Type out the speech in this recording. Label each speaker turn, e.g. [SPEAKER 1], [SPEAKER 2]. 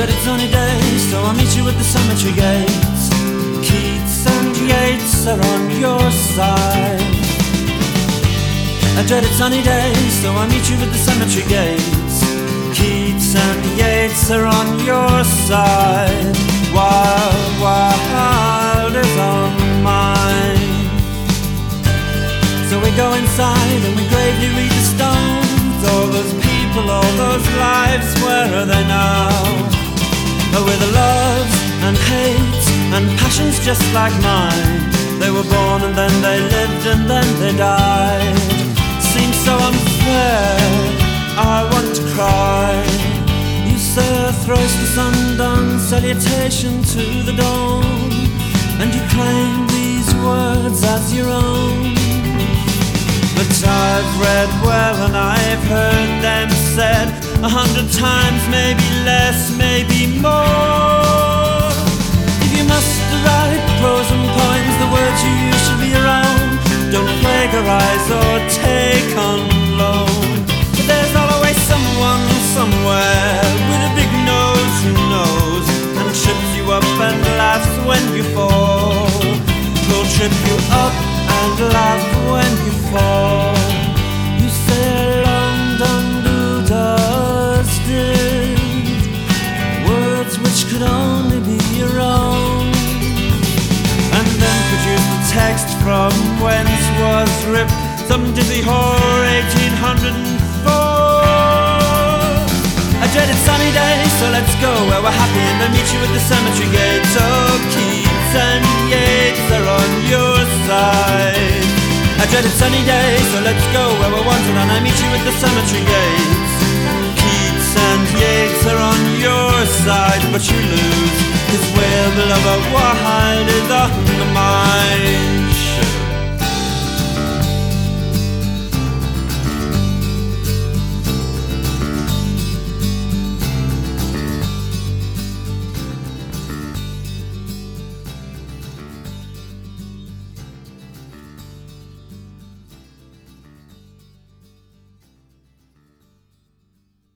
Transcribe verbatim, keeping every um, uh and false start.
[SPEAKER 1] dreaded sunny days, so I'll meet you at the cemetery gates. Keats and Yeats are on your side. I dreaded sunny days, so I'll meet you at the cemetery gates. Keats and Yeats are on your side. Wild, wild is on mine. So we go inside and we gravely read the stones. All those people, all those lives, where are they now? Oh, with the loves and hates and passions just like mine. They were born and then they lived and then they died. Seems so unfair, I want to cry. You say a thrice the sun-done salutation to the dawn, and you claim these words as your own. But I've read well and I've heard them said a hundred times, maybe less, maybe more. If you must write prose and poems, the words you use should be your own. Don't plagiarize or take on loan. But there's always someone somewhere with a big nose who knows and trips you up and laughs when you fall. He'll trip you up and laugh when you fall. You say London does did words which could only be your own, and then produce the text from whence was ripped some dizzy whore eighteen hundred four. A dreaded sunny day, so let's go where we're happy and I'll meet you at the cemetery gates. Oh, Keats and Yeats are on your side. A dreaded sunny day, so let's go where we're wanted and I meet you at the cemetery gates. Keats and Yeats are on your side, but you lose, 'cause where the lover wild is on the mind.